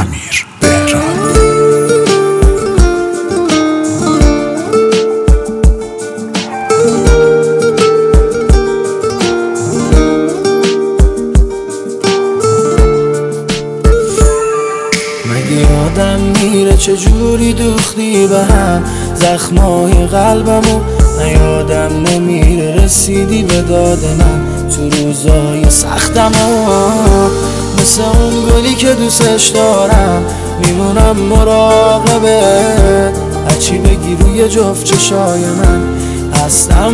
امیر بهراد. مگه یادم میره چجوری دوختی به هم زخمای قلبمو، نه یادم نمیره رسیدی به داد من تو روزای سختمو. مثل اون گلی که دوستش دارم میمونم مراقبت، هرچی بگی روی جفت چشای من هستم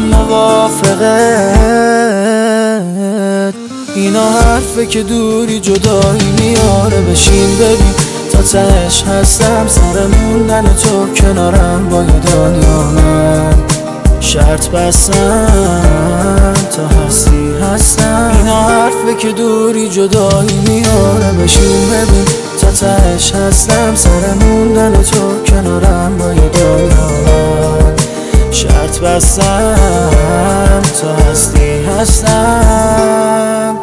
موافقت. اینا حرفه که دوری جدایی میاره، بشین ببین تا تهش هستم سر موندن تو کنارم با یه دنیا. من شرط بستم تا هستی هستم. اینا حرفه که دوری جدایی میاره، بشین ببین تا تهش هستم سر موندن تو کنارم با یه دنیا. من شرط بستم تا هستی هستم.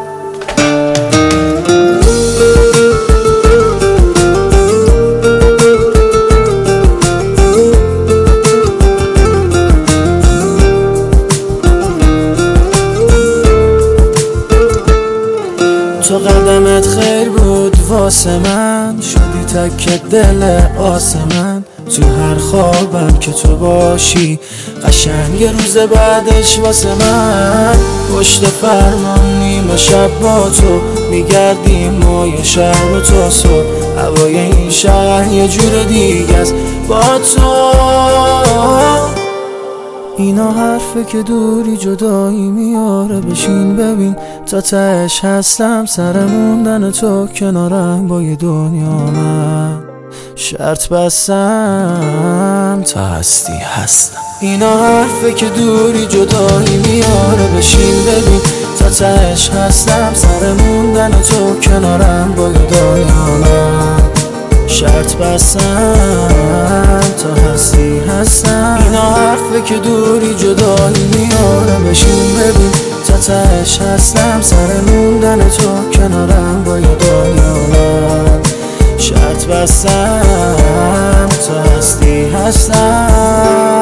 تو قدمت خیر بود واسه من، شدی تک دل آسمن. تو هر خوابم که تو باشی قشنگ یه روز بعدش واسه من. پشت فرمان نیمه شب با تو میگردیم ما یه شهر و تا صبح، هوای این شهر یه جور دیگه است با تو. اینا حرفه که دوری جدایی میاره، بشین ببین تا تهش هستم سر موندن تو کنارم با یه دنیا. من شرط بستم تا هستی هستم. اینا حرفه که دوری جدایی میاره، بشین ببین تا تهش هستم سر موندن تو کنارم با یه دنیا. من شرط بستم تا هستی هستم. اینا حرفه که دوری جدایی میاره، بشین ببین تا تهش هستم سر موندن تو کنارم با یه دنیا. من شرط بستم تا هستی هستم.